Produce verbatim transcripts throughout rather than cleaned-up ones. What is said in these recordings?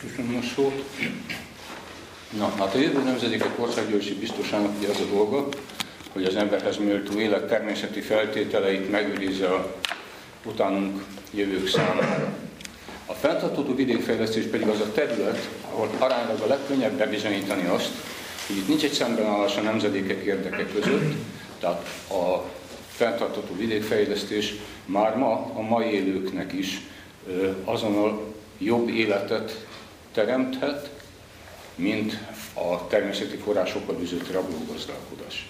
Köszönöm a szót. Na, hát a jövő nemzedékek országgyűlési biztosának ugye az a dolga, hogy az emberhez méltó élet természeti feltételeit megőrizze a utánunk jövők számára. A fenntartható vidékfejlesztés pedig az a terület, ahol aránylag a legkönnyebb bebizonyítani azt, hogy itt nincs egy szembenállás a nemzedékek érdeke között, tehát a fenntartható vidékfejlesztés már ma a mai élőknek is azonnal jobb életet teremthet, mint a természeti forrásokkal űzött rablógazdálkodás.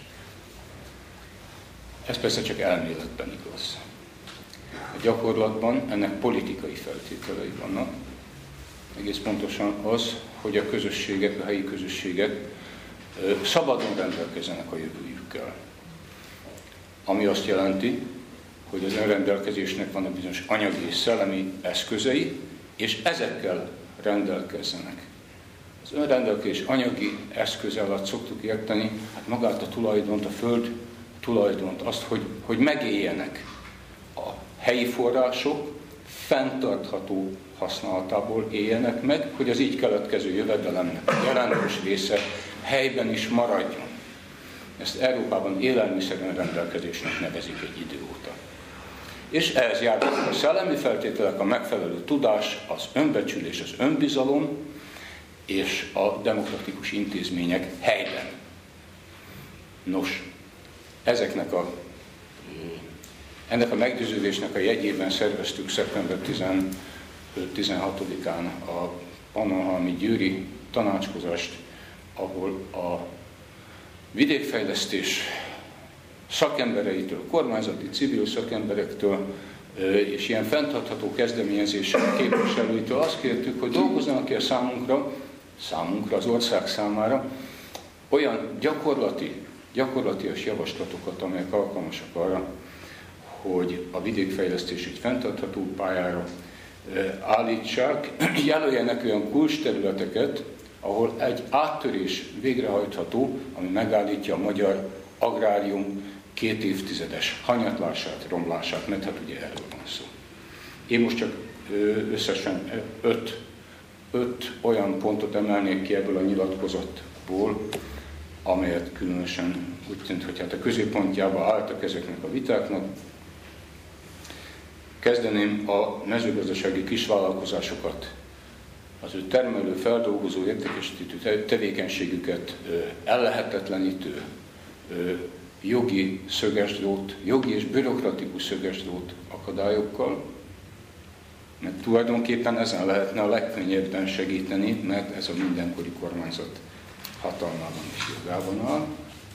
Ez persze csak elméletben igaz. A gyakorlatban ennek politikai feltételei vannak. Egész pontosan az, hogy a közösségek, a helyi közösségek szabadon rendelkezzenek a jövőjükkel. Ami azt jelenti, hogy az önrendelkezésnek vannak bizonyos anyagi és szellemi eszközei, és ezekkel rendelkezzenek. Az önrendelkezés anyagi eszköze alatt szoktuk érteni, hát magát a tulajdont, a föld tulajdont, azt, hogy, hogy megéljenek a helyi források fenntartható használatából éljenek meg, hogy az így keletkező jövedelemnek a jelentős része helyben is maradjon. Ezt Európában élelmiszer önrendelkezésnek nevezik egy idő óta. És ehhez járnak a szellemi feltételek, a megfelelő tudás, az önbecsülés, az önbizalom és a demokratikus intézmények helyben. Nos, ezeknek a, ennek a meggyőződésnek a jegyében szerveztük szeptember tizenötödikén-tizenhatodikán a pannonhalmi győri tanácskozást, ahol a vidékfejlesztés szakembereitől, kormányzati, civil szakemberektől és ilyen fenntartható kezdeményezések képviselőitől azt kértük, hogy dolgozzanak ki a számunkra, számunkra, az ország számára olyan gyakorlati, gyakorlatias javaslatokat, amelyek alkalmasak arra, hogy a vidékfejlesztés egy fenntartható pályára állítsák, jelöljenek olyan kulcsterületeket, ahol egy áttörés végrehajtható, ami megállítja a magyar agrárium két évtizedes hanyatlását, romlását, mert hát ugye erről van szó. Én most csak összesen öt, öt olyan pontot emelnék ki ebből a nyilatkozatból, amelyet különösen úgy tűnt, hogy hát a középpontjába álltak ezeknek a vitáknak. Kezdeném a mezőgazdasági kisvállalkozásokat, az ő termelő, feldolgozó, értékesítő tevékenységüket ellehetetlenítő jogi szögesdrót, jogi és bürokratikus szögesdrót akadályokkal, mert tulajdonképpen ezen lehetne a legkönnyebben segíteni, mert ez a mindenkori kormányzat hatalmában és jogában áll.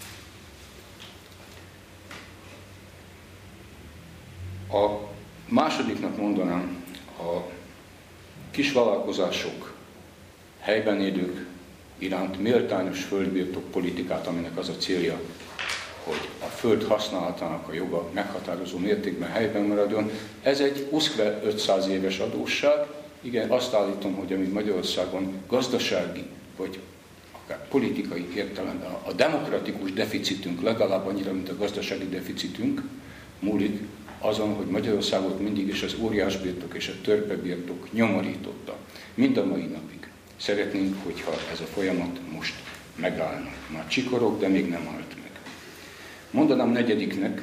A másodiknak mondanám, a kisvállalkozások, helyben élők iránt méltányos földbirtok politikát, aminek az a célja, hogy a föld használatának a joga meghatározó mértékben helyben maradjon. Ez egy uszkve ötszáz éves adósság. Igen, azt állítom, hogy ami Magyarországon gazdasági vagy akár politikai értelemben a demokratikus deficitünk legalább annyira, mint a gazdasági deficitünk múlik azon, hogy Magyarországot mindig is az óriásbirtok és a törpebirtok nyomorította. Mind a mai napig. Szeretnénk, hogyha ez a folyamat most megállna. Már csikorog, de még nem állt meg. Mondanám negyediknek,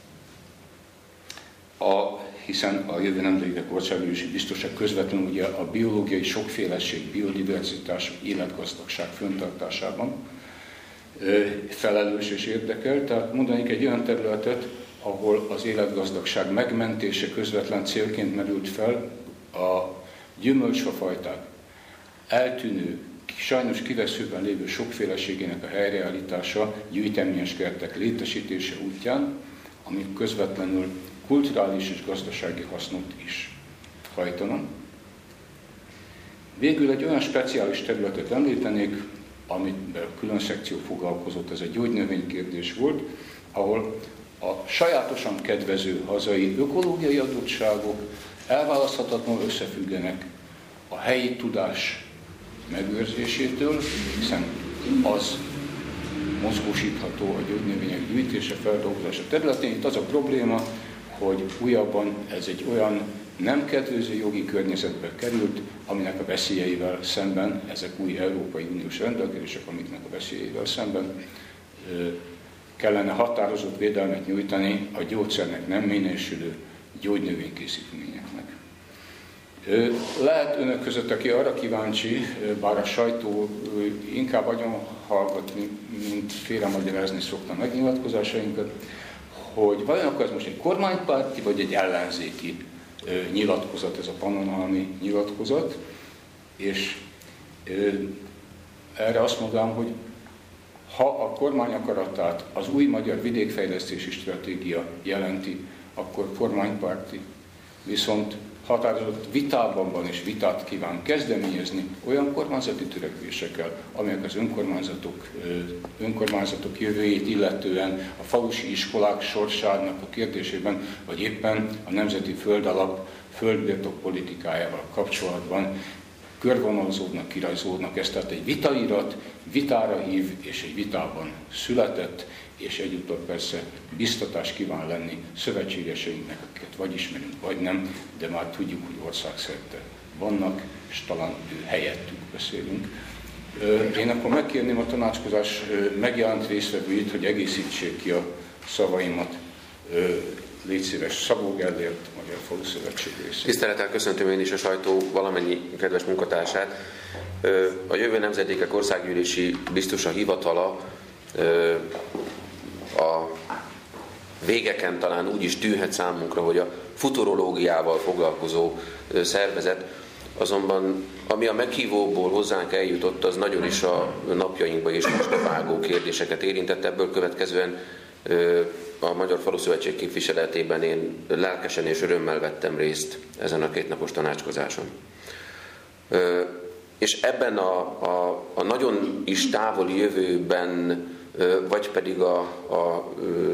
a, hiszen a jövő nemzedékek országgyűlési biztoság közvetlenül ugye a biológiai sokféleség, biodiverzitás, életgazdagság fenntartásában felelős és érdekel. Tehát mondanék egy olyan területet, ahol az életgazdagság megmentése közvetlen célként merült fel, a gyümölcsfafajták eltűnő, sajnos kiveszőben lévő sokféleségének a helyreállítása, gyűjteményes kertek létesítése útján, amik közvetlenül kulturális és gazdasági hasznot is hajtanak. Végül egy olyan speciális területet említenék, amiben külön szekció foglalkozott, ez egy gyógynövénykérdés volt, ahol a sajátosan kedvező hazai ökológiai adottságok elválaszthatatlanul összefüggenek a helyi tudás megőrzésétől, hiszen az mozgósítható a gyógynövények gyűjtése, feldolgozása területén. Itt az a probléma, hogy újabban ez egy olyan nem kedvező jogi környezetbe került, aminek a veszélyeivel szemben, ezek új Európai Uniós rendelkezések, amiknek a veszélyeivel szemben kellene határozott védelmet nyújtani a gyógyszernek nem minősülő gyógynövénykészítményeknek. Lehet önök között, aki arra kíváncsi, bár a sajtó inkább agyon hallgatni, mint félremagyarázni szokta megnyilatkozásainkat, hogy vajon akkor ez most egy kormánypárti vagy egy ellenzéki nyilatkozat, ez a pannonhalmi nyilatkozat, és erre azt mondom, hogy ha a kormány akaratát az új magyar vidékfejlesztési stratégia jelenti, akkor kormánypárti, viszont határozott vitában van és vitát kíván kezdeményezni olyan kormányzati törekvésekkel, amelyek az önkormányzatok, önkormányzatok jövőjét illetően, a falusi iskolák sorsának a kérdésében, vagy éppen a nemzeti földalap földbirtok politikájával kapcsolatban körvonalazódnak, kirajzódnak. Ez tehát egy vitairat, vitára hív, és egy vitában született, és egyúttal persze biztatás kíván lenni szövetségeseinknek, akiket vagy ismerünk, vagy nem, de már tudjuk, hogy országszerte vannak, és talán ő helyettük beszélünk. Én akkor megkérném a tanácskozás megjelent résztvevőit, hogy egészítsék ki a szavaimat. Légy szíves, Szabó Gellért, Magyar Faluszövetség részéről. Tisztelettel köszöntöm én is a sajtó valamennyi kedves munkatársát. A Jövő Nemzedékek Országgyűlési Biztosa hivatala a végeken talán úgy is tűnhet számunkra, hogy a futurológiával foglalkozó szervezet, azonban ami a meghívóból hozzánk eljutott, az nagyon is a napjainkba és most vágó kérdéseket érintett. Ebből következően a Magyar Faluszövetség képviseletében én lelkesen és örömmel vettem részt ezen a kétnapos tanácskozáson. És ebben a, a, a nagyon is távoli jövőben, vagy pedig a, a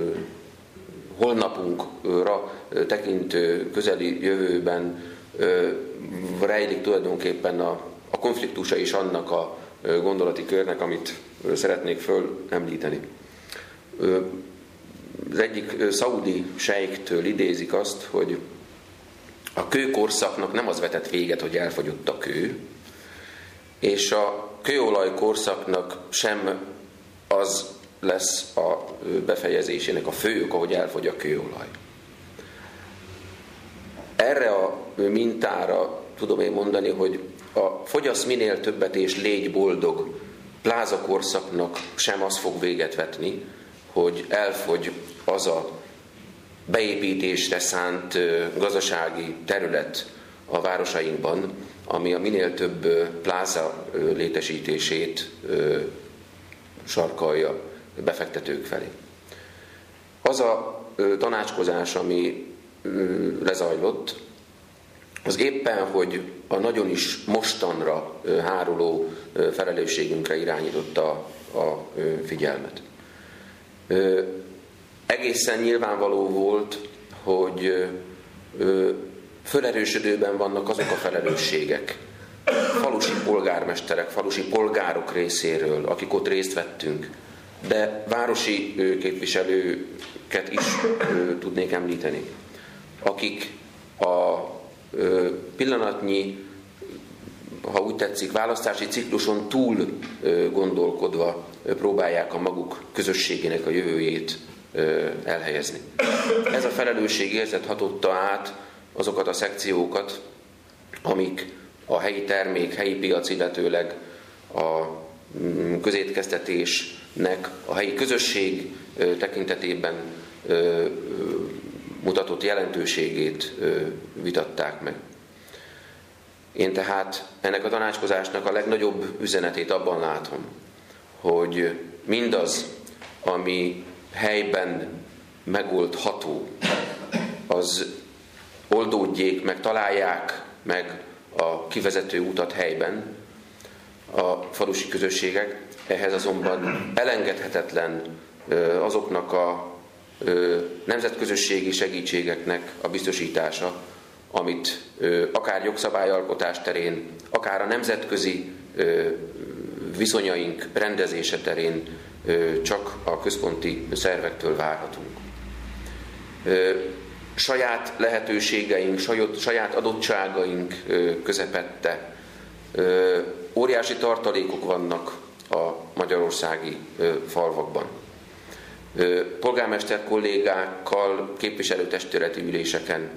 holnapunkra tekintő közeli jövőben rejlik tulajdonképpen a, a konfliktusa is annak a gondolati körnek, amit szeretnék fölemlíteni. Az egyik szaudi sejktől idézik azt, hogy a kőkorszaknak nem az vetett véget, hogy elfogyott a kő, és a kőolaj korszaknak sem az lesz a befejezésének a fő oka, hogy elfogy a kőolaj. Erre a mintára tudom én mondani, hogy a fogyasz minél többet és légy boldog plázakorszaknak sem az fog véget vetni, hogy elfogy az a beépítésre szánt gazdasági terület a városainkban, ami a minél több pláza létesítését sarkalja befektetők felé. Az a tanácskozás, ami lezajlott, az éppen, hogy a nagyon is mostanra háruló felelősségünkre irányította a figyelmet. Egészen nyilvánvaló volt, hogy fölerősödőben vannak azok a felelősségek, falusi polgármesterek, falusi polgárok részéről, akik ott részt vettünk, de városi képviselőket is tudnék említeni, akik a pillanatnyi, ha úgy tetszik, választási cikluson túl gondolkodva próbálják a maguk közösségének a jövőjét elhelyezni. Ez a felelősségérzet hatotta át azokat a szekciókat, amik a helyi termék, helyi piac, illetőleg a közétkeztetésnek a helyi közösség tekintetében mutatott jelentőségét vitatták meg. Én tehát ennek a tanácskozásnak a legnagyobb üzenetét abban látom, hogy mindaz, ami helyben megoldható, az oldódjék meg, találják meg a kivezető utat helyben a falusi közösségek, ehhez azonban elengedhetetlen azoknak a nemzetközösségi segítségeknek a biztosítása, amit akár jogszabályalkotás terén, akár a nemzetközi viszonyaink rendezése terén csak a központi szervektől várhatunk. saját lehetőségeink, saját adottságaink közepette óriási tartalékok vannak a magyarországi falvakban. Polgármester kollégákkal képviselőtestületi üléseken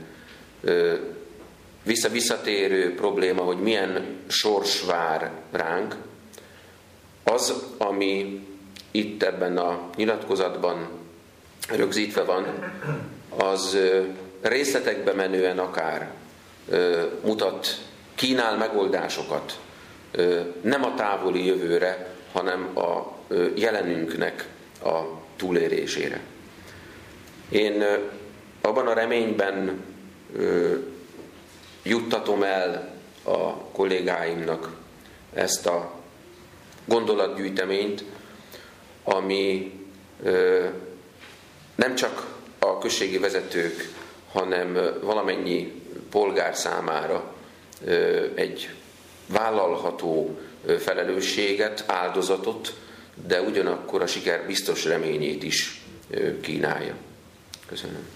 vissza-visszatérő probléma, hogy milyen sors vár ránk, az, ami itt ebben a nyilatkozatban rögzítve van, az részletekbe menően akár mutat, kínál megoldásokat, nem a távoli jövőre, hanem a jelenünknek a túlélésére. Én abban a reményben juttatom el a kollégáimnak ezt a gondolatgyűjteményt, ami nem csak a községi vezetők, hanem valamennyi polgár számára egy vállalható felelősséget, áldozatot, de ugyanakkor a siker biztos reményét is kínálja. Köszönöm.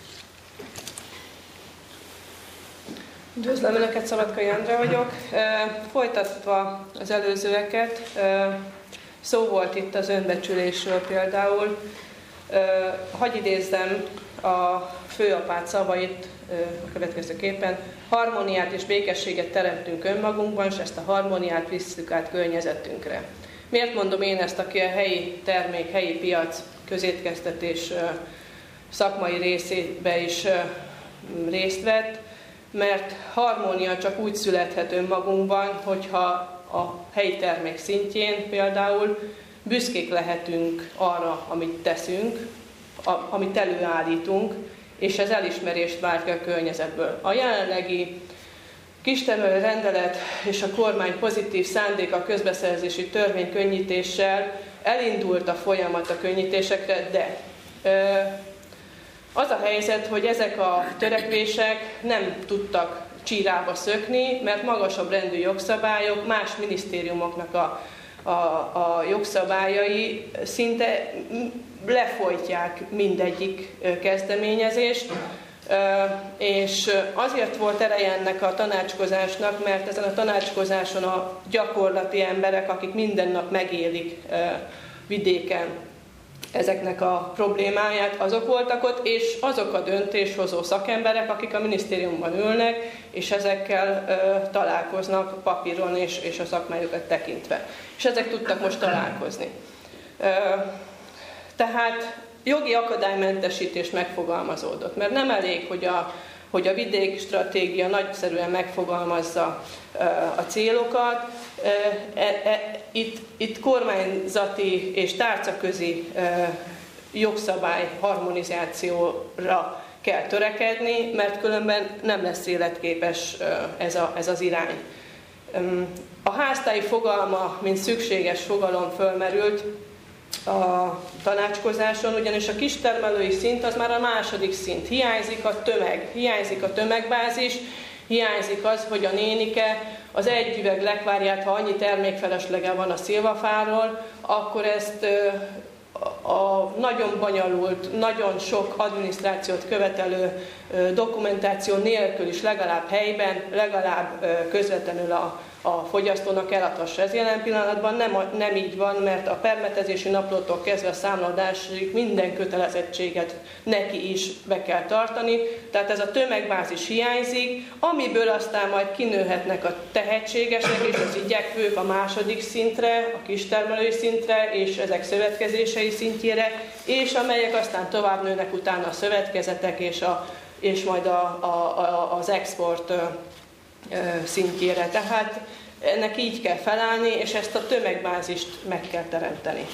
Üdvözlöm Önöket, Szabadkai Endre vagyok. Folytatva az előzőeket, szó volt itt az önbecsülésről például. Hadd idézzem a főapát szavait a következőképpen: harmóniát és békességet teremtünk önmagunkban, és ezt a harmóniát visszük át környezetünkre. Miért mondom én ezt, aki a helyi termék, helyi piac, közétkeztetés szakmai részébe is részt vett? Mert harmónia csak úgy születhet önmagunkban, hogyha a helyi termék szintjén például büszkék lehetünk arra, amit teszünk, amit előállítunk, és ez elismerést vált ki a környezetből. A jelenlegi kistermelő rendelet és a kormány pozitív szándéka a közbeszerzési törvény könnyítéssel elindult a folyamat a könnyítésekre, de az a helyzet, hogy ezek a törekvések nem tudtak csírába szökni, mert magasabb rendű jogszabályok, más minisztériumoknak a, a, a jogszabályai szinte lefolytják mindegyik kezdeményezést, és azért volt ereje ennek a tanácskozásnak, mert ezen a tanácskozáson a gyakorlati emberek, akik minden nap megélik vidéken ezeknek a problémáját, azok voltak ott, és azok a döntéshozó szakemberek, akik a minisztériumban ülnek, és ezekkel ö, találkoznak papíron és, és a szakmájukat tekintve. És ezek tudtak most találkozni. Ö, tehát jogi akadálymentesítés megfogalmazódott, mert nem elég, hogy a, hogy a vidékstratégia nagyszerűen megfogalmazza ö, a célokat. E, e, itt, itt kormányzati és tárcaközi e, jogszabály harmonizációra kell törekedni, mert különben nem lesz életképes ez, a, ez az irány. A háztáji fogalma, mint szükséges fogalom fölmerült a tanácskozáson, ugyanis a kistermelői szint az már a második szint. Hiányzik a tömeg, hiányzik a tömegbázis, hiányzik az, hogy a nénike az egy üveg lekvárját, ha annyi termékfeleslege van a szilvafáról, akkor ezt a nagyon bonyolult, nagyon sok adminisztrációt követelő dokumentáció nélkül is legalább helyben, legalább közvetlenül a, a fogyasztónak eladhassa. Ez jelen pillanatban nem, nem így van, mert a permetezési naplótól kezdve a számladásig minden kötelezettséget neki is be kell tartani. Tehát ez a tömegbázis hiányzik, amiből aztán majd kinőhetnek a tehetségesek és az igyekvők a második szintre, a kistermelői szintre és ezek szövetkezései szintjére, és amelyek aztán tovább nőnek utána a szövetkezetek és, a, és majd a, a, a, az export szintjére. Tehát ennek így kell felállni, és ezt a tömegbázist meg kell teremteni.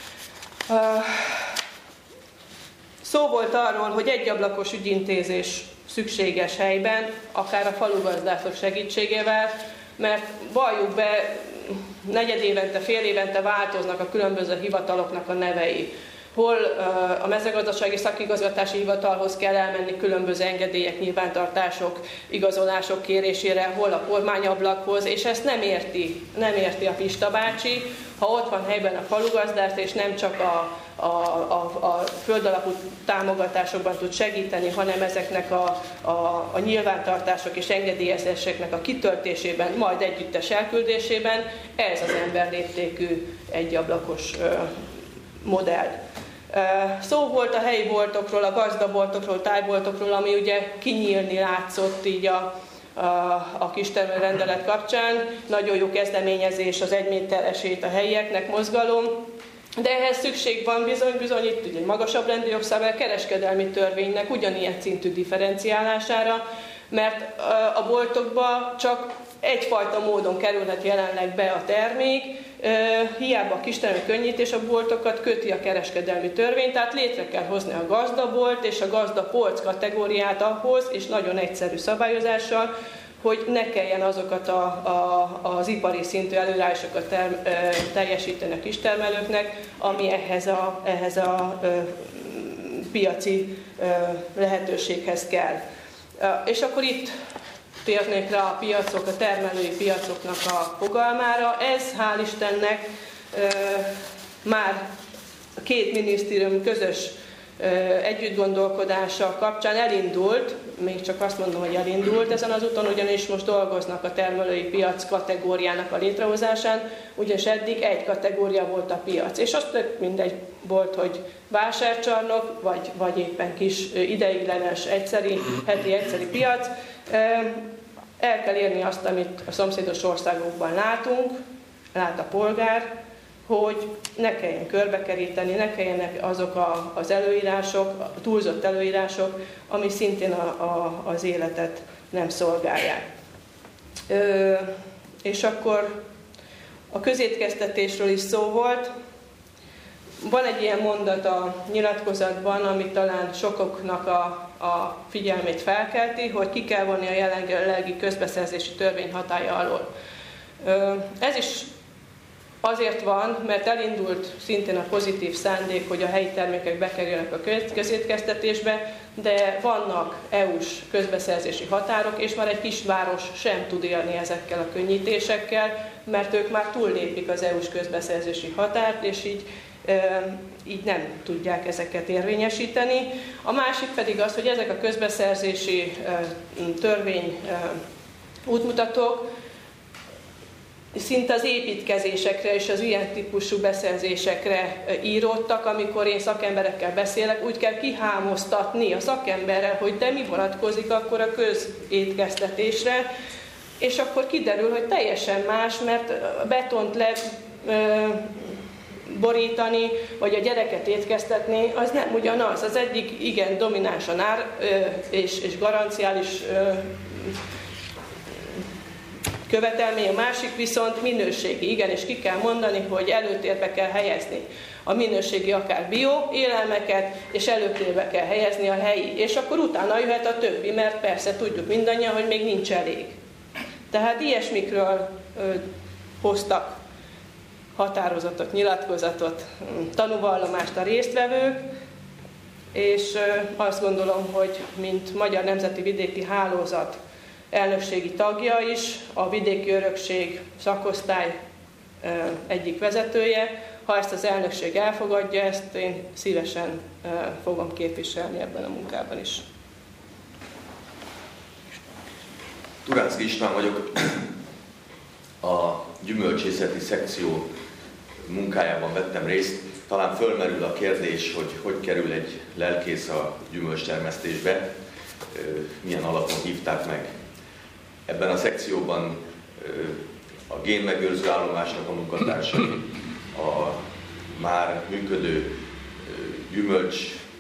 Szó volt arról, hogy egyablakos ügyintézés szükséges helyben, akár a falugazdászok segítségével, mert valljuk be, negyedévente, fél évente változnak a különböző hivataloknak a nevei. hol a mezőgazdasági szakigazgatási hivatalhoz kell elmenni különböző engedélyek, nyilvántartások, igazolások kérésére, hol a kormányablakhoz, és ezt nem érti, nem érti a Pista bácsi, ha ott van helyben a falugazdás, és nem csak a, a, a, a földalapú támogatásokban tud segíteni, hanem ezeknek a, a, a nyilvántartások és engedélyezéseknek a kitöltésében, majd együttes elküldésében, ez az emberléptékű egyablakos modell. Szó volt a helyi boltokról, a gazdaboltokról, tájboltokról, ami ugye kinyílni látszott így a, a, a kistermelő rendelet kapcsán. Nagyon jó kezdeményezés az egy méteresét a helyieknek, mozgalom, de ehhez szükség van bizony-bizony itt ugye egy magasabb rendű jogszabály, kereskedelmi törvénynek ugyanilyen szintű differenciálására, mert a boltokba csak egyfajta módon kerülhet jelenleg be a termék, hiába a kistermelő könnyítés a boltokat köti a kereskedelmi törvény, tehát létre kell hozni a gazdabolt és a gazdapolc kategóriát ahhoz, és nagyon egyszerű szabályozással, hogy ne kelljen azokat a, a, az ipari szintű előírásokat ter, teljesíteni a kistermelőknek, ami ehhez a, ehhez a ö, piaci ö, lehetőséghez kell. És akkor itt térnék rá a piacok, a termelői piacoknak a fogalmára. Ez, hál' Istennek, már a két minisztérium közös együttgondolkodása kapcsán elindult, még csak azt mondom, hogy elindult ezen az úton, ugyanis most dolgoznak a termelői piac kategóriának a létrehozásán, ugyanis eddig egy kategória volt a piac, és azt mindegy volt, hogy vásárcsarnok, vagy, vagy éppen kis ideiglenes, egyszeri, heti egyszeri piac. El kell érni azt, amit a szomszédos országokban látunk, lát a polgár, hogy ne kelljen körbekeríteni, ne kelljenek azok a, az előírások, a túlzott előírások, ami szintén a, a, az életet nem szolgálják. Ö, és akkor a közétkeztetésről is szó volt. Van egy ilyen mondat a nyilatkozatban, ami talán sokoknak a, a figyelmét felkelti, hogy ki kell vonni a jelenlegi közbeszerzési törvény hatálya alól. Ö, ez is azért van, mert elindult szintén a pozitív szándék, hogy a helyi termékek bekerüljenek a közétkeztetésbe, de vannak é u-s közbeszerzési határok, és már egy kisváros sem tud élni ezekkel a könnyítésekkel, mert ők már túllépik az é u-s közbeszerzési határt, és így, így nem tudják ezeket érvényesíteni. A másik pedig az, hogy ezek a közbeszerzési törvény útmutatók szinte az építkezésekre és az ilyen típusú beszerzésekre íródtak, amikor én szakemberekkel beszélek, úgy kell kihámoztatni a szakemberrel, hogy de mi vonatkozik akkor a közétkeztetésre, és akkor kiderül, hogy teljesen más, mert betont le borítani, vagy a gyereket étkeztetni, az nem ugyanaz. Az egyik igen dominánsan ár és, és garanciális követelmény, a másik viszont minőségi. Igen, és ki kell mondani, hogy előtérbe kell helyezni a minőségi akár bio élelmeket, és előtérbe kell helyezni a helyi. És akkor utána jöhet a többi, mert persze tudjuk mindannyian, hogy még nincs elég. Tehát ilyesmikről ö, hoztak határozatot, nyilatkozatot, tanúvallomást a résztvevők, és ö, azt gondolom, hogy mint Magyar Nemzeti Vidéki Hálózat elnökségi tagja is, a Vidéki Örökség szakosztály egyik vezetője. Ha ezt az elnökség elfogadja, ezt én szívesen fogom képviselni ebben a munkában is. Turánszky István vagyok, a gyümölcsészeti szekció munkájában vettem részt. Talán fölmerül a kérdés, hogy hogy kerül egy lelkész a gyümölcstermesztésbe, milyen alapon hívták meg. Ebben a szekcióban a génmegőrző állomásnak a munkatársai, a már működő gyümölcs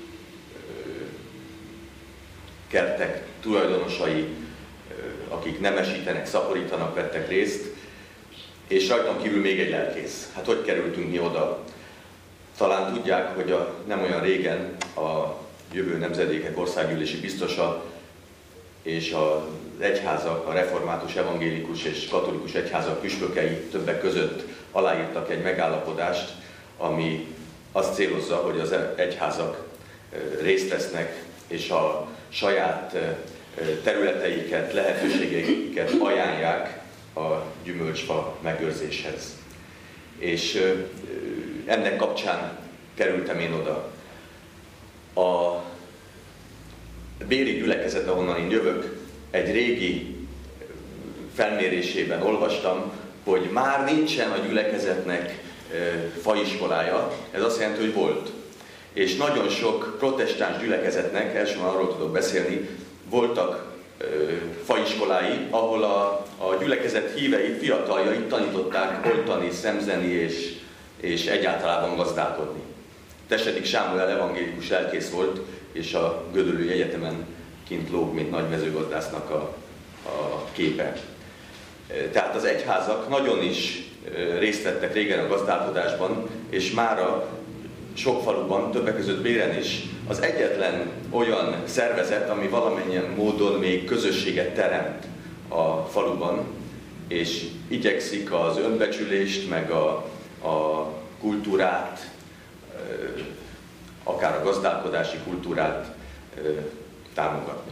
kertek tulajdonosai, akik nemesítenek, szaporítanak, vettek részt, és rajtam kívül még egy lelkész. Hát hogy kerültünk mi oda? Talán tudják, hogy a, nem olyan régen a jövő nemzedékek országgyűlési biztosa és az egyházak, a református, evangélikus és katolikus egyházak püspökei többek között aláírtak egy megállapodást, ami azt célozza, hogy az egyházak részt vesznek, és a saját területeiket, lehetőségeiket ajánlják a gyümölcsfa megőrzéshez. És ennek kapcsán kerültem én oda. A béri gyülekezet, ahonnan én jövök, egy régi felmérésében olvastam, hogy már nincsen a gyülekezetnek faiskolája, ez azt jelenti, hogy volt. És nagyon sok protestáns gyülekezetnek, elsősorban arról tudok beszélni, voltak faiskolái, ahol a, a gyülekezet híveit, fiataljait tanították oltani, szemzeni és, és egyáltalában gazdálkodni. Tessedik Sámuel evangélikus lelkész volt, és a Gödöllői Egyetemen kint lóg, mint nagy mezőgazdásznak a, a képe. Tehát az egyházak nagyon is részt vettek régen a gazdálkodásban, és mára sok faluban, többek között Béren is, az egyetlen olyan szervezet, ami valamennyien módon még közösséget teremt a faluban, és igyekszik az önbecsülést, meg a, a kultúrát, akár a gazdálkodási kultúrát támogatni.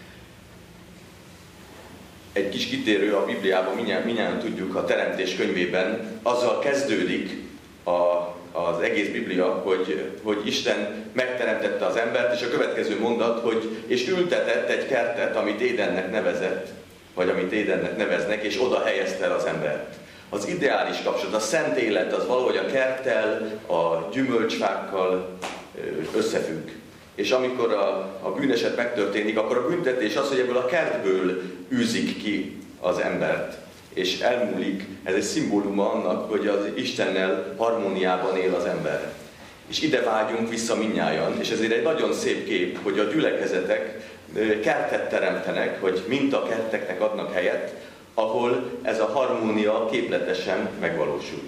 Egy kis kitérő a Bibliában, mindjárt, mindjárt tudjuk, a Teremtés könyvében azzal kezdődik a, az egész Biblia, hogy, hogy Isten megteremtette az embert, és a következő mondat, hogy és ültetett egy kertet, amit Édennek nevezett, vagy amit Édennek neveznek, és oda helyezte el az embert. Az ideális kapcsolat, a szent élet az valahogy a kerttel, a gyümölcsfákkal összefügg. És amikor a, a bűneset megtörténik, akkor a büntetés az, hogy ebből a kertből űzik ki az embert. És elmúlik, ez egy szimbóluma annak, hogy az Istennel harmóniában él az ember. És ide vágyunk vissza mindnyájan, és ezért egy nagyon szép kép, hogy a gyülekezetek kertet teremtenek, hogy mintakerteknek adnak helyet, ahol ez a harmónia képletesen megvalósul.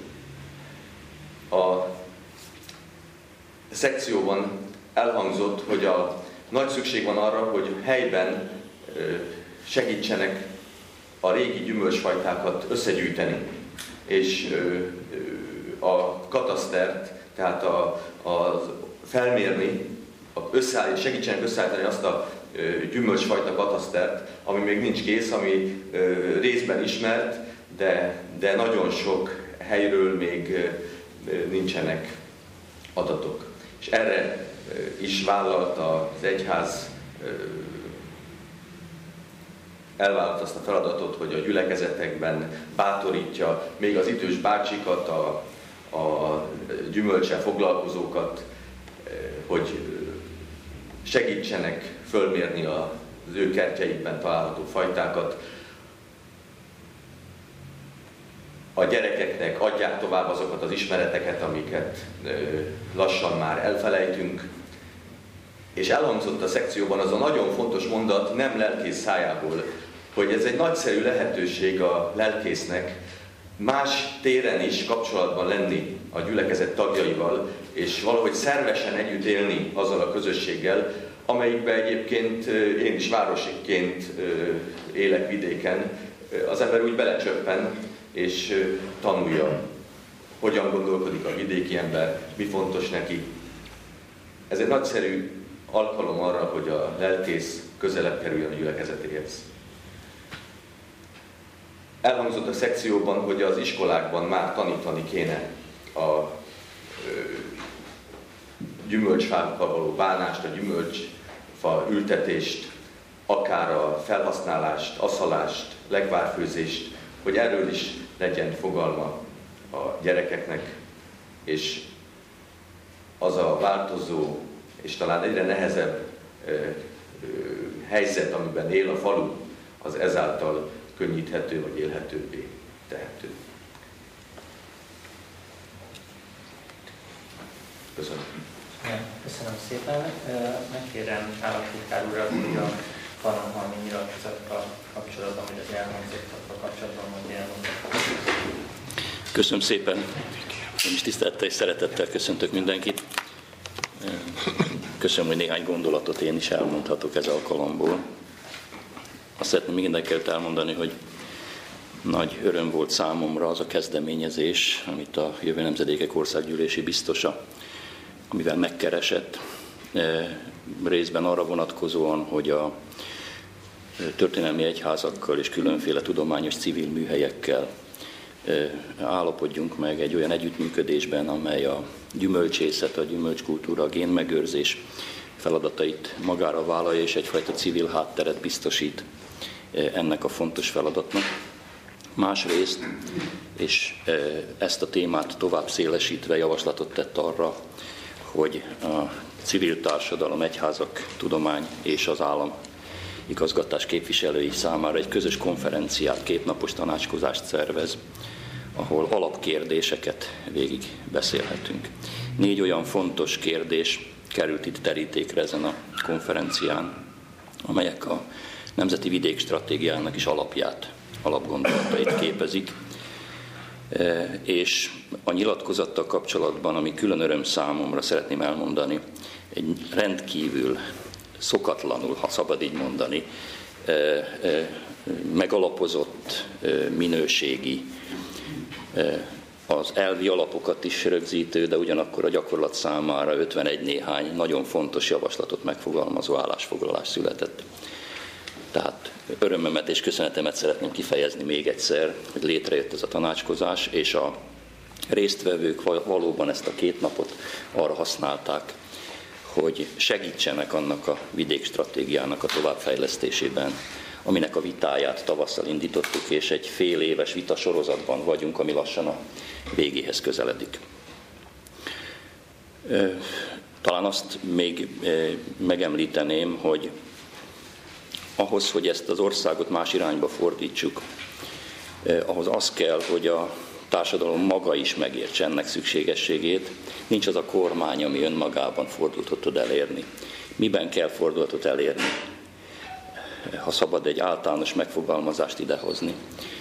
A szekcióban elhangzott, hogy a nagy szükség van arra, hogy helyben segítsenek a régi gyümölcsfajtákat összegyűjteni, és a katasztert, tehát a, a felmérni, a összeállít, segítsenek összeállítani azt a gyümölcsfajta katasztert, ami még nincs kész, ami részben ismert, de, de nagyon sok helyről még nincsenek adatok. És erre is vállalt az egyház, elvállalt azt a feladatot, hogy a gyülekezetekben bátorítja még az idős bácsikat, a, a gyümölcsel foglalkozókat, hogy segítsenek fölmérni az ő kertjeikben található fajtákat. A gyerekeknek adják tovább azokat az ismereteket, amiket lassan már elfelejtünk. És elhangzott a szekcióban az a nagyon fontos mondat, nem lelkész szájából, hogy ez egy nagyszerű lehetőség a lelkésznek más téren is kapcsolatban lenni a gyülekezet tagjaival, és valahogy szervesen együtt élni azzal a közösséggel, amelyikben egyébként én is városiként élek vidéken, az ember úgy belecsöppen, és tanulja, hogyan gondolkodik a vidéki ember, mi fontos neki. Ez egy nagyszerű alkalom arra, hogy a lelkész közelebb kerüljön a gyülekezetéhez. Elhangzott a szekcióban, hogy az iskolákban már tanítani kéne a gyümölcsfákkal való bánást, a gyümölcsfa ültetést, akár a felhasználást, aszalást, legvárfőzést, hogy erről is legyen fogalma a gyerekeknek, és az a változó és talán egyre nehezebb ö, ö, helyzet, amiben él a falu, az ezáltal könnyíthető vagy élhetőbbé tehető. Köszönöm. Köszönöm szépen. Megkérem államtitkár urat, hogy a Pannonhalmi nyilatkozattal kapcsolatban, hogy az elhangzottakkal kapcsolatban mondja elmondani. Köszönöm szépen. Én is tisztelettel és szeretettel köszöntök mindenkit. Köszönöm, hogy néhány gondolatot én is elmondhatok ez alkalomból. Azt szeretném mindenkelőtt elmondani, hogy nagy öröm volt számomra az a kezdeményezés, amit a Jövő Nemzedékek Országgyűlési biztosa amivel megkeresett, részben arra vonatkozóan, hogy a történelmi egyházakkal és különféle tudományos civil műhelyekkel állapodjunk meg egy olyan együttműködésben, amely a gyümölcsészet, a gyümölcskultúra, a génmegőrzés feladatait magára vállalja, és egyfajta civil hátteret biztosít ennek a fontos feladatnak. Másrészt, és ezt a témát tovább szélesítve javaslatot tett arra, hogy a civil társadalom, egyházak, tudomány és az állam igazgatás képviselői számára egy közös konferenciát, kétnapos tanácskozást szervez, ahol alapkérdéseket végig beszélhetünk. Négy olyan fontos kérdés került itt terítékre ezen a konferencián, amelyek a Nemzeti Vidékstratégiának is alapját, alapgondolatait képezik. És a nyilatkozattal kapcsolatban, ami külön öröm számomra, szeretném elmondani, egy rendkívül szokatlanul, ha szabad így mondani, megalapozott, minőségi, az elvi alapokat is rögzítő, de ugyanakkor a gyakorlat számára ötvenegy néhány nagyon fontos javaslatot megfogalmazó állásfoglalás született. Tehát örömömet és köszönetemet szeretném kifejezni még egyszer, hogy létrejött ez a tanácskozás, és a résztvevők valóban ezt a két napot arra használták, hogy segítsenek annak a vidékstratégiának a továbbfejlesztésében, aminek a vitáját tavasszal indítottuk, és egy fél éves vita sorozatban vagyunk, ami lassan a végéhez közeledik. Talán azt még megemlíteném, hogy ahhoz, hogy ezt az országot más irányba fordítsuk, ahhoz az kell, hogy a társadalom maga is megértse ennek szükségességét. Nincs az a kormány, ami önmagában fordulatot tud elérni. Miben kell fordulatot elérni? Ha szabad egy általános megfogalmazást idehozni.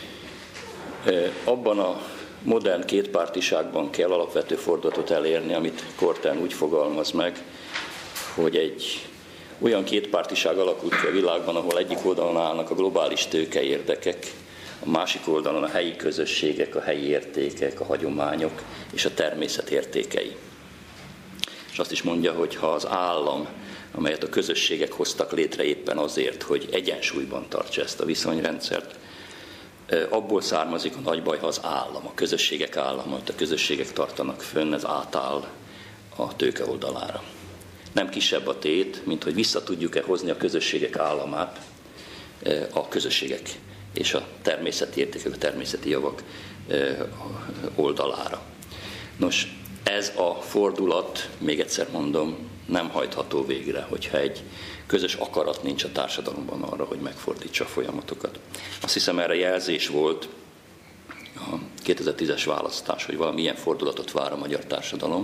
Abban a modern kétpártiságban kell alapvető fordulatot elérni, amit Korten úgy fogalmaz meg, hogy egy olyan kétpártiság alakult ki a világban, ahol egyik oldalon állnak a globális tőke érdekek, a másik oldalon a helyi közösségek, a helyi értékek, a hagyományok és a természet értékei. És azt is mondja, hogy ha az állam, amelyet a közösségek hoztak létre éppen azért, hogy egyensúlyban tartsa ezt a viszonyrendszert, abból származik a nagy baj, ha az állam, a közösségek állama, amit a közösségek tartanak fönn, ez átáll a tőke oldalára. Nem kisebb a tét, mint hogy vissza tudjuk-e hozni a közösségek államát a közösségek és a természeti értékek, a természeti javak oldalára. Nos, ez a fordulat, még egyszer mondom, nem hajtható végre, hogyha egy közös akarat nincs a társadalomban arra, hogy megfordítsa a folyamatokat. Azt hiszem, erre jelzés volt a kétezer-tízes választás, hogy valamilyen fordulatot vár a magyar társadalom,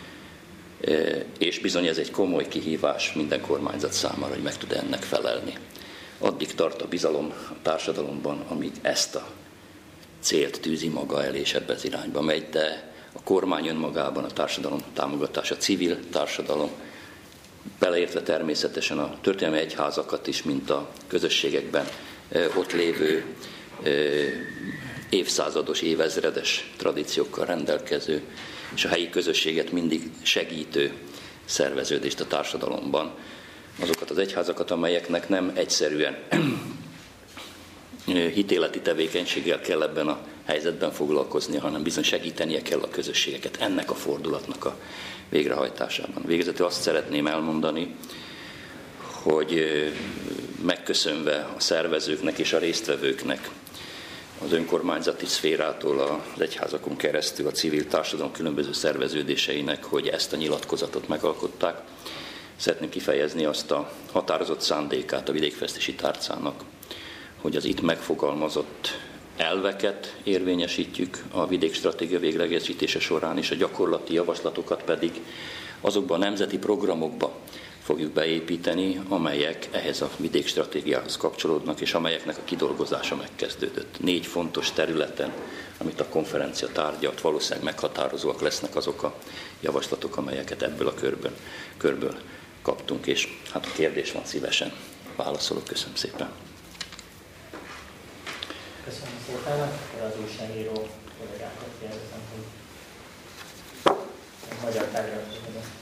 és bizony ez egy komoly kihívás minden kormányzat számára, hogy meg tud ennek felelni. Addig tart a bizalom a társadalomban, amíg ezt a célt tűzi maga elé, és ebbe az irányba megy, de a kormány önmagában, a társadalom támogatása, a civil társadalom, beleértve természetesen a történelmi egyházakat is, mint a közösségekben ott lévő évszázados, évezredes tradíciókkal rendelkező, és a helyi közösséget mindig segítő szerveződést a társadalomban. Azokat az egyházakat, amelyeknek nem egyszerűen hitéleti tevékenységgel kell ebben a helyzetben foglalkozni, hanem bizony segítenie kell a közösségeket ennek a fordulatnak a végrehajtásában. Végezetül azt szeretném elmondani, hogy megköszönve a szervezőknek és a résztvevőknek, az önkormányzati szférától az egyházakon keresztül a civil társadalom különböző szerveződéseinek, hogy ezt a nyilatkozatot megalkották. Szeretném kifejezni azt a határozott szándékát a vidékfejlesztési tárcának, hogy az itt megfogalmazott elveket érvényesítjük a vidékstratégia véglegesítése során, és a gyakorlati javaslatokat pedig azokban a nemzeti programokba fogjuk beépíteni, amelyek ehhez a vidékstratégiához kapcsolódnak, és amelyeknek a kidolgozása megkezdődött. Négy fontos területen, amit a konferencia tárgyalt, valószínűleg meghatározóak lesznek azok a javaslatok, amelyeket ebből a körből, körből kaptunk, és hát a kérdés van, szívesen válaszolok. Köszönöm szépen. Köszönöm szépen. Az újságíró kollégákat kérdezem, hogy Magyar Tárgyalások.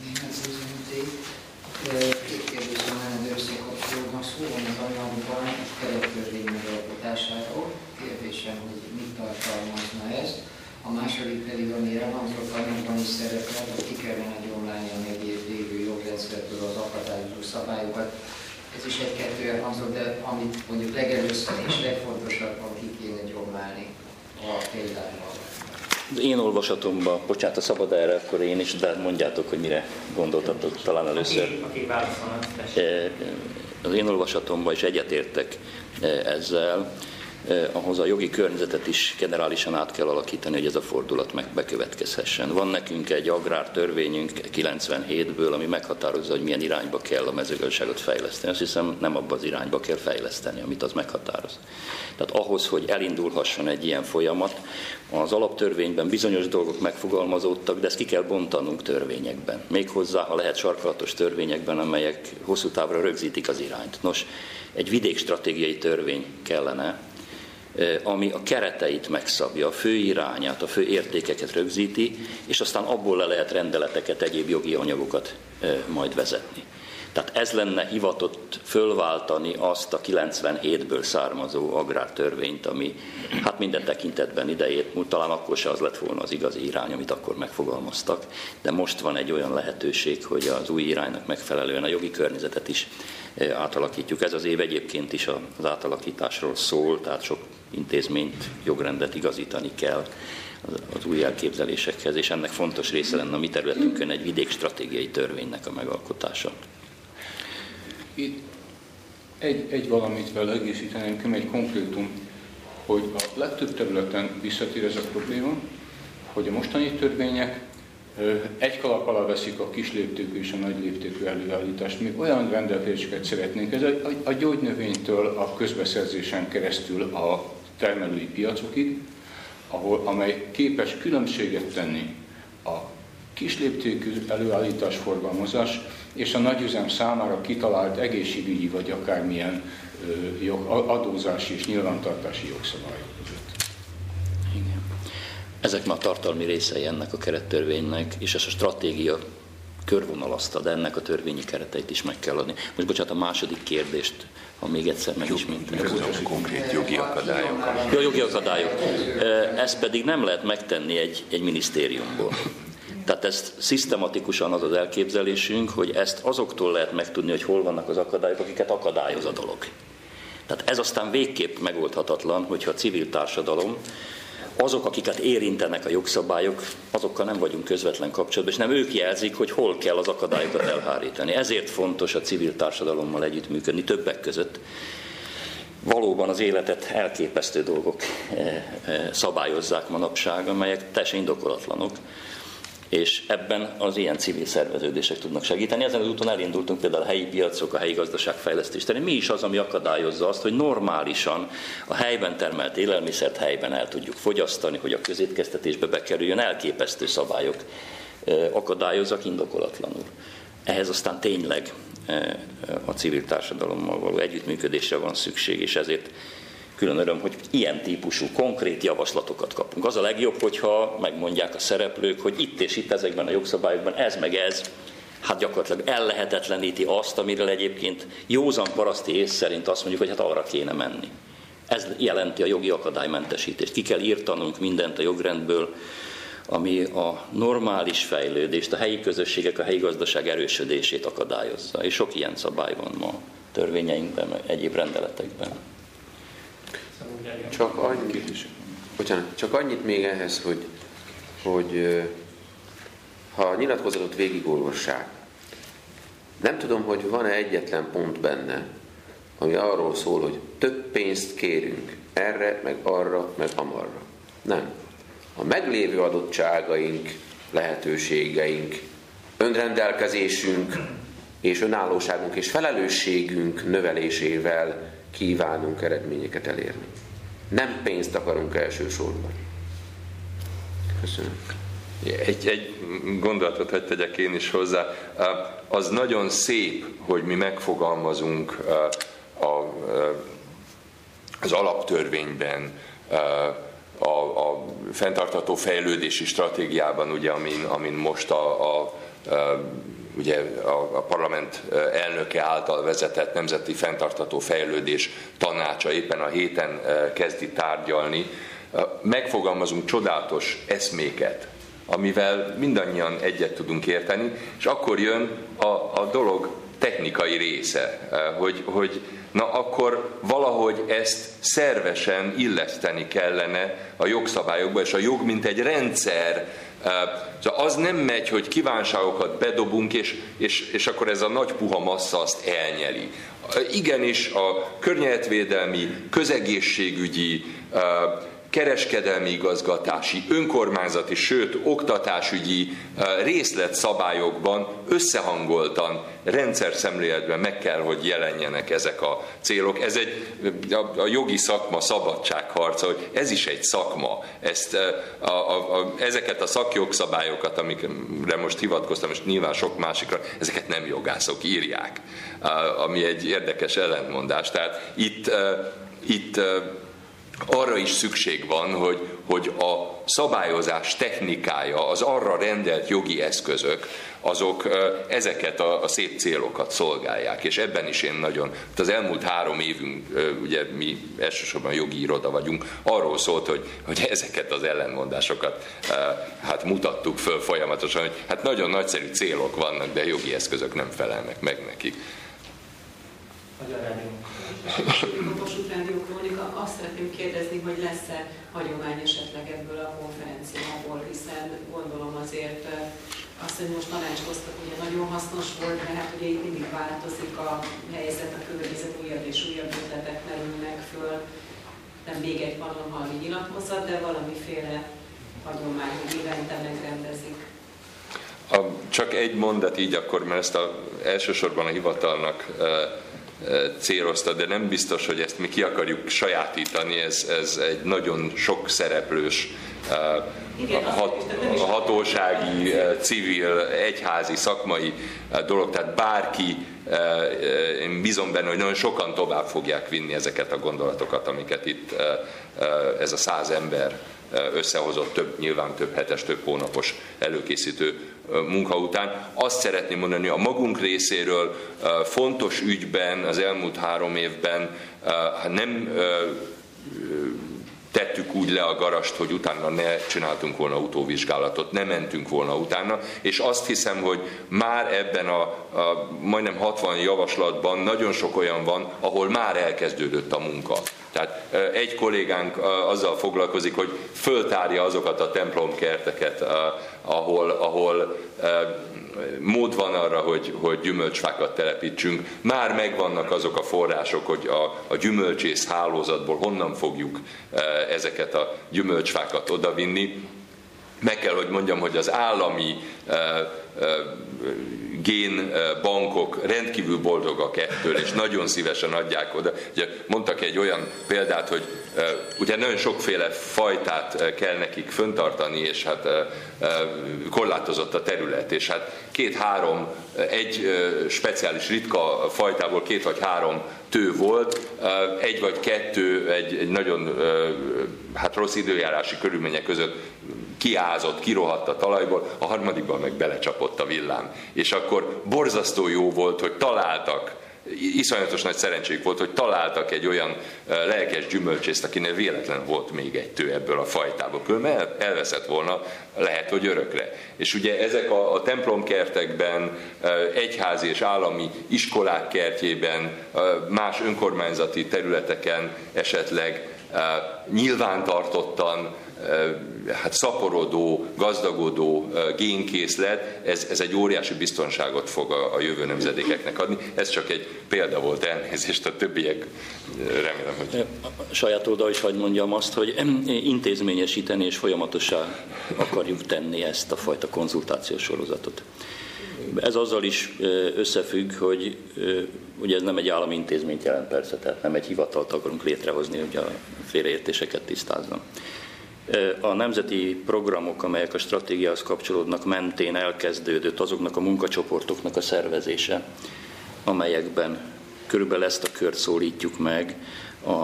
Két kérdésem lenne összekapcsolódva, szó van az anyagban a kerettörvény megalkotásáról. Kérdésem, hogy mit tartalmazna ez. A második pedig, ami elhangzott, anyagban is szerepel, hogy ki kellene gyomlálni a meglévő jogrendszerből az akadályozó szabályokat. Ez is egy-kettő elhangzott, de amit mondjuk legelőször és legfontosabban ki kéne gyomlálni a példányban. Én olvasatomban, bocsánat, szabad erre, akkor én is, de mondjátok, hogy mire gondoltatok talán először. Aki válaszolnak, Az én olvasatomban is egyetértek ezzel, ahhoz a jogi környezetet is generálisan át kell alakítani, hogy ez a fordulat meg bekövetkezhessen. Van nekünk egy agrártörvényünk kilencvenhétből, ami meghatározza, hogy milyen irányba kell a mezőgazdaságot fejleszteni. Azt hiszem, nem abba az irányba kell fejleszteni, amit az meghatároz. Tehát ahhoz, hogy elindulhasson egy ilyen folyamat, az alaptörvényben bizonyos dolgok megfogalmazódtak, de ezt ki kell bontanunk törvényekben. Méghozzá, ha lehet, sarkalatos törvényekben, amelyek hosszú távra rögzítik az irányt. Nos, egy vidékstratégiai törvény kellene, ami a kereteit megszabja, a fő irányát, a fő értékeket rögzíti, és aztán abból le lehet rendeleteket, egyéb jogi anyagokat majd vezetni. Tehát ez lenne hivatott fölváltani azt a kilencvenhétből származó agrártörvényt, ami hát minden tekintetben idejét, talán akkor se az lett volna az igazi irány, amit akkor megfogalmaztak, de most van egy olyan lehetőség, hogy az új iránynak megfelelően a jogi környezetet is átalakítjuk. Ez az év egyébként is az átalakításról szól, tehát sok intézményt, jogrendet igazítani kell az új elképzelésekhez, és ennek fontos része lenne a mi területünkön egy vidékstratégiai törvénynek a megalkotása. Itt egy, egy valamit vele egészíteném, egy konkrétum, hogy a legtöbb területen visszatér ez a probléma, hogy a mostani törvények egy kalap alá veszik a kisléptékű és a nagy léptékű előállítást. Mi olyan rendelkezéseket szeretnénk, ez a, a gyógynövénytől a közbeszerzésen keresztül a termelői piacokig, ahol, amely képes különbséget tenni a kisléptékű előállítás, forgalmazás és a nagyüzem számára kitalált egészségügyi vagy akármilyen ö, jog, adózási és nyilvántartási jogszabályok között. Igen. Ezek már tartalmi részei ennek a kerettörvénynek, és ez a stratégia körvonalazta, de ennek a törvényi kereteit is meg kell adni. Most bocsánat, a második kérdést, ha még egyszer megismételem. Ez a konkrét jogi akadályok. Ja, jogi akadályok. Ezt pedig nem lehet megtenni egy, egy minisztériumból. Tehát ezt szisztematikusan az az elképzelésünk, hogy ezt azoktól lehet megtudni, hogy hol vannak az akadályok, akiket akadályoz a dolog. Tehát ez aztán végképp megoldhatatlan, hogyha a civil társadalom, azok, akiket érintenek a jogszabályok, azokkal nem vagyunk közvetlen kapcsolatban, és nem ők jelzik, hogy hol kell az akadályokat elhárítani. Ezért fontos a civil társadalommal együttműködni többek között. Valóban az életet elképesztő dolgok szabályozzák manapság, amelyek teljesen indokolatlanok, és ebben az ilyen civil szerveződések tudnak segíteni. Ezen az úton elindultunk például a helyi piacok, a helyi gazdaságfejlesztés terén. Mi is az, ami akadályozza azt, hogy normálisan a helyben termelt élelmiszert helyben el tudjuk fogyasztani, hogy a közétkeztetésbe bekerüljön, elképesztő szabályok akadályozzak indokolatlanul. Ehhez aztán tényleg a civil társadalommal való együttműködésre van szükség, és ezért külön öröm, hogy ilyen típusú konkrét javaslatokat kapunk. Az a legjobb, hogyha megmondják a szereplők, hogy itt és itt ezekben a jogszabályokban ez meg ez, hát gyakorlatilag ellehetetleníti azt, amiről egyébként józan paraszti ész szerint azt mondjuk, hogy hát arra kéne menni. Ez jelenti a jogi akadálymentesítést. Ki kell írtanunk mindent a jogrendből, ami a normális fejlődést, a helyi közösségek, a helyi gazdaság erősödését akadályozza. És sok ilyen szabály van ma törvényeinkben, egyéb rendeletekben. Csak annyit, bocsánat, csak annyit még ehhez, hogy, hogy ha a nyilatkozatot végigolvassák, nem tudom, hogy van-e egyetlen pont benne, ami arról szól, hogy több pénzt kérünk erre, meg arra, meg amarra. Nem. A meglévő adottságaink, lehetőségeink, önrendelkezésünk és önállóságunk és felelősségünk növelésével kívánunk eredményeket elérni. Nem pénzt akarunk elsősorban. Köszönöm. Egy, egy gondolatot hadd tegyek én is hozzá. Az nagyon szép, hogy mi megfogalmazunk az alaptörvényben a, a fenntartható fejlődési stratégiában, ugye, amin, amin most a, a, a ugye a, a parlament elnöke által vezetett Nemzeti Fenntartható Fejlődés Tanácsa éppen a héten kezdi tárgyalni, megfogalmazunk csodálatos eszméket, amivel mindannyian egyet tudunk érteni, és akkor jön a, a dolog technikai része, hogy, hogy na akkor valahogy ezt szervesen illeszteni kellene a jogszabályokba, és a jog mint egy rendszer. Az nem megy, hogy kívánságokat bedobunk, és, és, és akkor ez a nagy puha massza azt elnyeli. Igenis a környezetvédelmi, közegészségügyi, kereskedelmi igazgatási, önkormányzati, sőt oktatásügyi részletszabályokban összehangoltan, rendszerszemléletben meg kell, hogy jelenjenek ezek a célok. Ez egy a, a jogi szakma szabadságharca, hogy ez is egy szakma. Ezt, a, a, a, ezeket a szakjogszabályokat, amikre most hivatkoztam, és nyilván sok másikra, ezeket nem jogászok írják, ami egy érdekes ellentmondás. Tehát itt, itt arra is szükség van, hogy, hogy a szabályozás technikája, az arra rendelt jogi eszközök, azok ezeket a, a szép célokat szolgálják. És ebben is én nagyon, az elmúlt három évünk, ugye mi elsősorban jogi iroda vagyunk, arról szólt, hogy, hogy ezeket az ellentmondásokat hát mutattuk föl folyamatosan, hogy hát nagyon nagyszerű célok vannak, de jogi eszközök nem felelnek meg nekik. Kossuth Rádió Krónika, azt szeretném kérdezni, hogy lesz-e hagyomány esetleg ebből a konferenciából, hiszen gondolom azért azt, hogy most tanácskoztak, ugye nagyon hasznos volt, de hát ugye itt mindig változik a helyzet, a környezet, újabb és újabb ötletek merülnek föl, nem még egy pannonhalmi nyilatkozat, de valamiféle hagyomány, hogy évente megrendezik. A, csak egy mondat így akkor, mert ezt a, elsősorban a hivatalnak célozta, de nem biztos, hogy ezt mi ki akarjuk sajátítani, ez, ez egy nagyon sok szereplős hat, hatósági, civil, egyházi, szakmai dolog, tehát bárki, én bízom benne, hogy nagyon sokan tovább fogják vinni ezeket a gondolatokat, amiket itt ez a száz ember összehozott több, nyilván több hetes, több hónapos előkészítő munka után. Azt szeretném mondani, a magunk részéről fontos ügyben az elmúlt három évben nem tettük úgy le a garast, hogy utána ne csináltunk volna utóvizsgálatot, ne mentünk volna utána, és azt hiszem, hogy már ebben a, a majdnem hatvan javaslatban nagyon sok olyan van, ahol már elkezdődött a munka. Tehát egy kollégánk azzal foglalkozik, hogy föltárja azokat a templomkerteket, ahol, ahol mód van arra, hogy, hogy gyümölcsfákat telepítsünk. Már megvannak azok a források, hogy a, a gyümölcsész hálózatból honnan fogjuk ezeket a gyümölcsfákat odavinni. Meg kell, hogy mondjam, hogy az állami génbankok rendkívül boldogak ettől, és nagyon szívesen adják oda. Ugye mondtak egy olyan példát, hogy ugye nagyon sokféle fajtát kell nekik föntartani, és hát korlátozott a terület, és hát két-három, egy speciális ritka fajtából két vagy három tő volt, egy vagy kettő egy, egy nagyon hát rossz időjárási körülmények között kiázott, kirohadt a talajból, a harmadikban meg belecsapott a villám. És akkor borzasztó jó volt, hogy találtak, iszonyatos nagy szerencsék volt, hogy találtak egy olyan lelkes gyümölcsészt, akinek véletlen volt még egy tő ebből a fajtából. Különben elveszett volna, lehet, hogy örökre. És ugye ezek a, a templomkertekben, egyházi és állami iskolák kertjében, más önkormányzati területeken esetleg nyilvántartottan hát szaporodó, gazdagodó génkészlet, ez, ez egy óriási biztonságot fog a, a jövő nemzedékeknek adni. Ez csak egy példa volt, elnézést, a többiek remélem, hogy... A saját oldal is hadd mondjam azt, hogy intézményesíteni és folyamatosan akarjuk tenni ezt a fajta konzultációs sorozatot. Ez azzal is összefügg, hogy ugye ez nem egy állami intézményt jelent persze, tehát nem egy hivatalt akarunk létrehozni, hogy a félreértéseket tisztázzam. A nemzeti programok, amelyek a stratégiához kapcsolódnak, mentén elkezdődött azoknak a munkacsoportoknak a szervezése, amelyekben körülbelül ezt a kört szólítjuk meg, a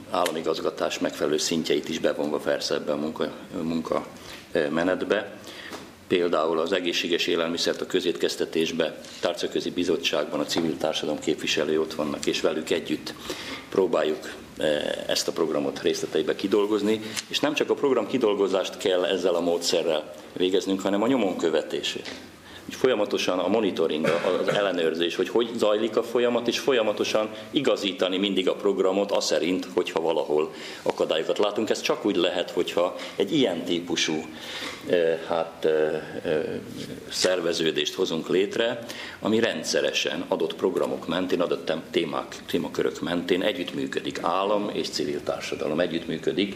államigazgatás megfelelő szintjeit is bevonva persze ebbe a munka, munka menetbe. Például az egészséges élelmiszert a közétkeztetésbe, tárcaközi bizottságban a civil társadalom képviselői ott vannak, és velük együtt próbáljuk ezt a programot részleteibe kidolgozni, és nem csak a program kidolgozást kell ezzel a módszerrel végeznünk, hanem a nyomon követését. Úgy folyamatosan a monitoring, az ellenőrzés, hogy hogy zajlik a folyamat, és folyamatosan igazítani mindig a programot az szerint, hogyha valahol akadályokat látunk. Ez csak úgy lehet, hogyha egy ilyen típusú hát, szerveződést hozunk létre, ami rendszeresen adott programok mentén, adott témák, témakörök mentén együttműködik. Állam és civil társadalom együttműködik.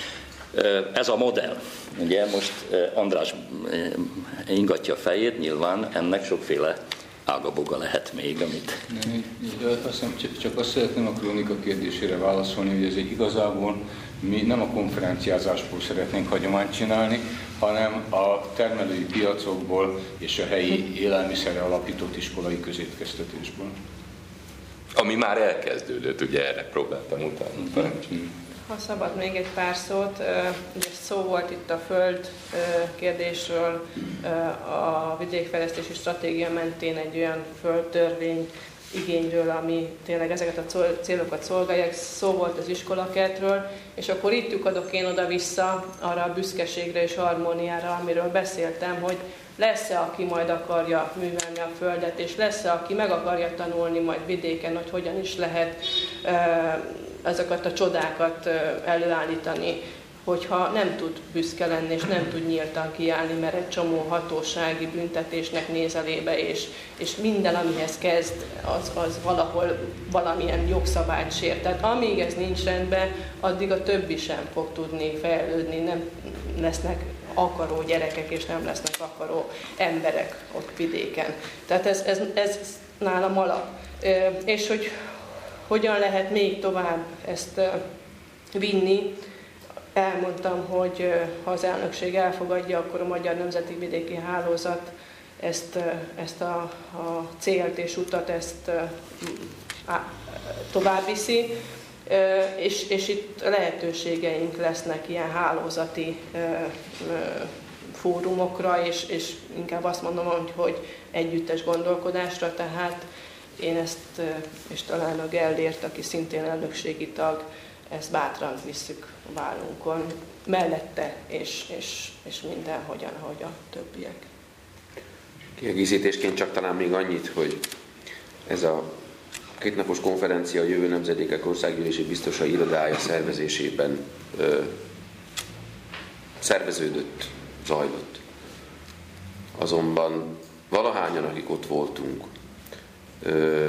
Ez a modell. Ugye most András ingatja a fejét, nyilván ennek sokféle ágaboga lehet még, amit... Aztán csak azt szeretném a Krónika kérdésére válaszolni, hogy ez egy igazából mi nem a konferenciázásból szeretnénk hagyományt csinálni, hanem a termelői piacokból és a helyi élelmiszerre alapított iskolai közétkeztetésből. Ami már elkezdődött, ugye erre próbáltam utána. Ha szabad még egy pár szót, ugye szó volt itt a föld kérdésről, a vidékfejlesztési stratégia mentén egy olyan földtörvény igényről, ami tényleg ezeket a célokat szolgálják, szó volt az iskolakertről, és akkor itt lyukadok én oda-vissza arra a büszkeségre és harmóniára, amiről beszéltem, hogy lesz-e, aki majd akarja művelni a földet, és lesz-e, aki meg akarja tanulni majd vidéken, hogy hogyan is lehet ezeket a csodákat előállítani, hogyha nem tud büszke lenni, és nem tud nyíltan kiállni, mert egy csomó hatósági büntetésnek néz elébe, és, és minden, amihez kezd, az, az valahol valamilyen jogszabályt sért. Tehát amíg ez nincs rendben, addig a többi sem fog tudni fejlődni, nem lesznek akaró gyerekek, és nem lesznek akaró emberek ott vidéken. Tehát ez, ez, ez nálam alap. És hogy hogyan lehet még tovább ezt vinni, elmondtam, hogy ha az elnökség elfogadja, akkor a Magyar Nemzeti Vidéki Hálózat ezt, ezt a, a célt és utat ezt tovább viszi, és, és itt lehetőségeink lesznek ilyen hálózati fórumokra, és, és inkább azt mondom, hogy, hogy együttes gondolkodásra, tehát én ezt, és talán a Gellért, aki szintén elnökségi tag, ezt bátran visszük a vállunkon, mellette, és, és, és mindenhogyan, ahogy a többiek. Kiegészítésként csak talán még annyit, hogy ez a kétnapos konferencia a Jövő Nemzedékek Országgyűlési Biztosai Irodája szervezésében ö, szerveződött, zajlott. Azonban valahányan, akik ott voltunk, ö,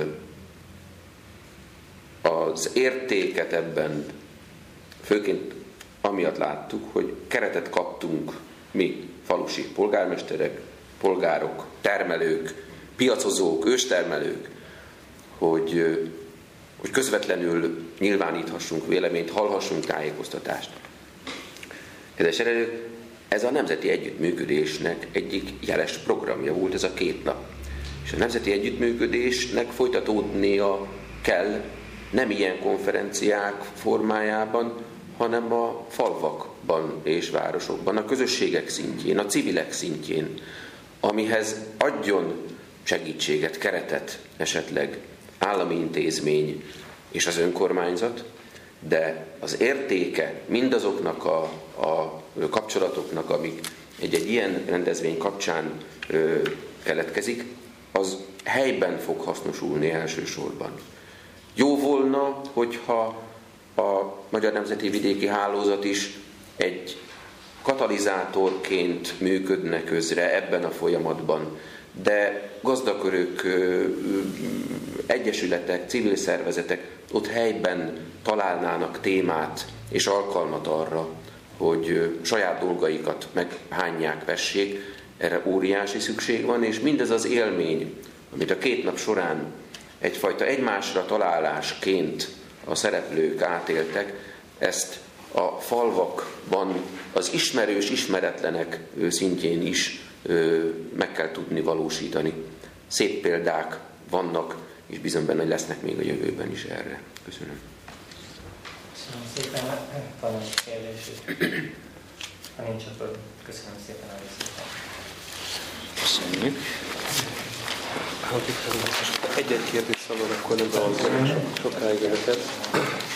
az értéket ebben főként amiatt láttuk, hogy keretet kaptunk mi, falusi polgármesterek, polgárok, termelők, piacozók, őstermelők, hogy, hogy közvetlenül nyilváníthassunk véleményt, hallhassunk tájékoztatást. Kedves eredők, ez a nemzeti együttműködésnek egyik jeles programja volt ez a két nap. És a nemzeti együttműködésnek folytatódnia kell nem ilyen konferenciák formájában, hanem a falvakban és városokban, a közösségek szintjén, a civilek szintjén, amihez adjon segítséget, keretet esetleg állami intézmény és az önkormányzat, de az értéke mindazoknak a, a kapcsolatoknak, amik egy-egy ilyen rendezvény kapcsán ö, keletkezik, az helyben fog hasznosulni elsősorban. Jó volna, hogyha a Magyar Nemzeti Vidéki Hálózat is egy katalizátorként működne közre ebben a folyamatban, de gazdakörök, egyesületek, civil szervezetek ott helyben találnának témát és alkalmat arra, hogy saját dolgaikat meghányják, vessék. Erre óriási szükség van, és mindez az élmény, amit a két nap során egyfajta egymásra találásként a szereplők átéltek, ezt a falvakban az ismerős, ismeretlenek szintjén is meg kell tudni valósítani. Szép példák vannak, és bizony benne lesznek még a jövőben is erre. Köszönöm. Köszönöm szépen, van egy kérdésük. Ha nincs, akkor köszönöm szépen a részletet. Köszönjük. Egy-egy kérdés szabad, akkor nem dolgozom sokáig önöket.